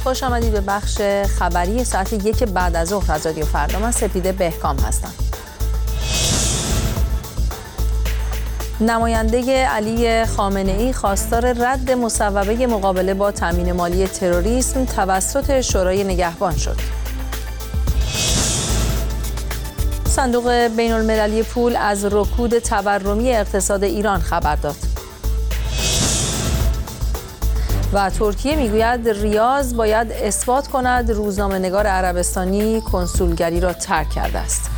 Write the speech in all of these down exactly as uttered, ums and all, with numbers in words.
خوش آمدید به بخش خبری ساعت یک بعد از ظهر از رادیو فردا. من سپیده بهکام هستم. نماینده علی خامنه‌ای خواستار رد مصوبه مقابله با تامین مالی تروریسم توسط شورای نگهبان شد. صندوق بین المللی پول از رکود تورمی اقتصاد ایران خبر داد. و ترکیه میگوید ریاض باید اثبات کند روزنامه‌نگار عربستانی کنسولگری را ترک کرده است.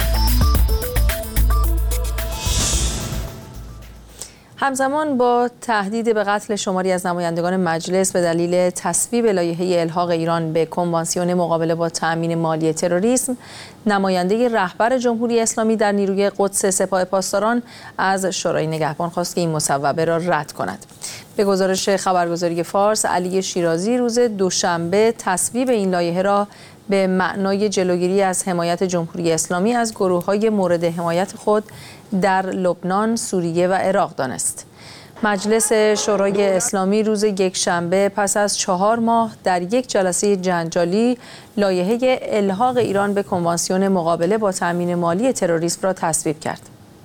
همزمان با تهدید به قتل شماری از نمایندگان مجلس به دلیل تصویب لایحه الحاق ایران به کنوانسیون مقابله با تأمین مالی تروریسم، نماینده رهبر جمهوری اسلامی در نیروی قدس سپاه پاسداران از شورای نگهبان خواست که این مصوبه را رد کند. به گزارش خبرگزاری فارس، علی شیرازی روز دوشنبه تصویب این لایحه را به معنای جلوگیری از حمایت جمهوری اسلامی از گروه‌های مورد حمایت خود در لبنان، سوریه و عراق دانست. مجلس شورای اسلامی روز یکشنبه پس از چهار ماه در یک جلسه جنجالی لایحه الحاق ایران به کنوانسیون مقابله با تأمین مالی تروریسم را تصویب کرد.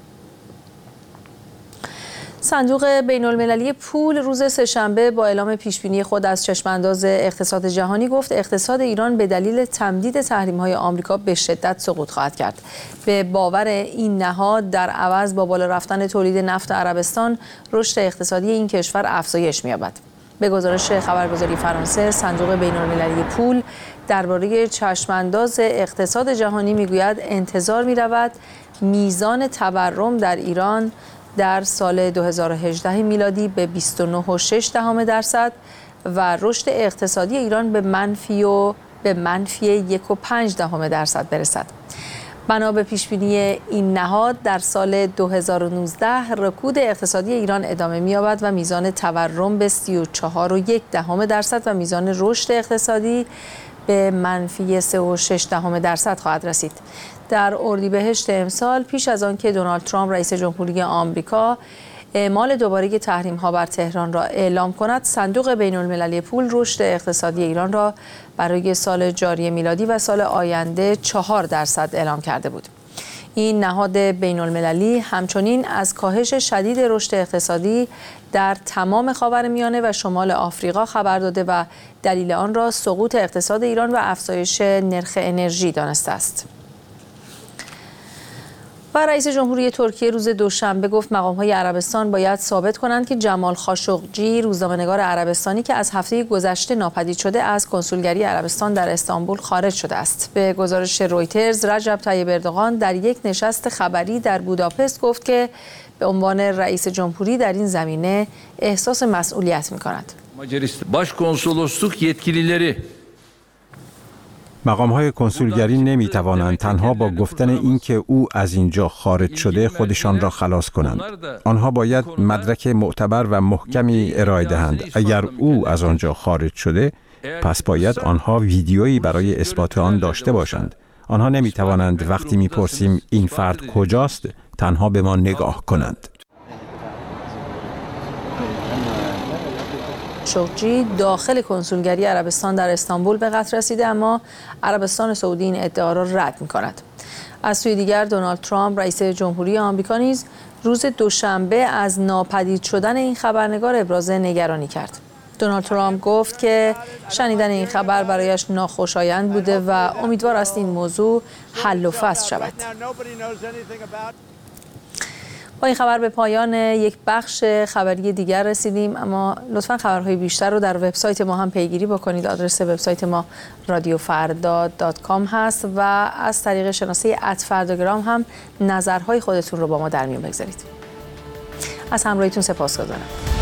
صندوق بین المللی پول روز سه‌شنبه با اعلام پیشبینی خود از چشمانداز اقتصاد جهانی گفت اقتصاد ایران به دلیل تمدید تحریم‌های آمریکا به شدت سقوط خواهد کرد. به باور این نهاد در عوض با بالا رفتن تولید نفت عربستان، رشد اقتصادی این کشور افزایش می‌یابد. به گزارش خبرگزاری فرانسه، صندوق بین المللی پول درباره چشمانداز اقتصاد جهانی می‌گوید انتظار می‌رود میزان تورم در ایران در سال دو هزار و هجده میلادی به بیست و نه و شش دهم درصد و رشد اقتصادی ایران به منفی و به منفی یک و پنج دهم درصد برسد. بنا به پیشبینی این نهاد در سال دو هزار و نوزده رکود اقتصادی ایران ادامه می‌یابد و میزان تورم به سی و چهار و یک دهم درصد و میزان رشد اقتصادی به منفی سه و شش دهم درصد خواهد رسید. در اردیبهشت امسال پیش از آن که دونالد ترامپ رئیس جمهوری آمریکا اعمال دوباره تحریم‌ها بر تهران را اعلام کند، صندوق بین المللی پول رشد اقتصادی ایران را برای سال جاری میلادی و سال آینده چهار درصد اعلام کرده بود. این نهاد بین المللی همچنین از کاهش شدید رشد اقتصادی در تمام خاورمیانه و شمال آفریقا خبر داده و دلیل آن را سقوط اقتصاد ایران و افزایش نرخ انرژی دانسته است. و رئیس جمهوری ترکیه روز دوشنبه گفت مقام‌های عربستان باید ثابت کنند که جمال خاشقجی، روزنامه‌نگار عربستانی که از هفته گذشته ناپدید شده، از کنسولگری عربستان در استانبول خارج شده است. به گزارش رویترز، رجب طیب اردوغان در یک nişast خبری در بوداپست گفت که به عنوان رئیس جمهوری در این زمینه احساس مسئولیت می‌کند. Başkonsolosluk yetkilileri مقام‌های کنسولگری نمی‌توانند تنها با گفتن اینکه او از اینجا خارج شده خودشان را خلاص کنند. آنها باید مدرک معتبر و محکمی ارائه دهند. اگر او از آنجا خارج شده، پس باید آنها ویدیویی برای اثبات آن داشته باشند. آنها نمی‌توانند وقتی می‌پرسیم این فرد کجاست، تنها به ما نگاه کنند. خاشقجی داخل کنسولگری عربستان در استانبول به قتل رسیده، اما عربستان سعودی این ادعا را رد می‌کند. از سوی دیگر دونالد ترامپ رئیس جمهوری آمریکا نیز روز دوشنبه از ناپدید شدن این خبرنگار ابراز نگرانی کرد. دونالد ترامپ گفت که شنیدن این خبر برایش ناخوشایند بوده و امیدوار است این موضوع حل و فصل شود. با این خبر به پایان یک بخش خبری دیگر رسیدیم، اما لطفاً خبرهای بیشتر رو در وبسایت ما هم پیگیری بکنید. آدرس وبسایت ما رادیو فردا دات کام هست و از طریق شناسه ات فرداگرام هم نظرهای خودتون رو با ما در میون بگذارید. از همراهیتون سپاسگزارم.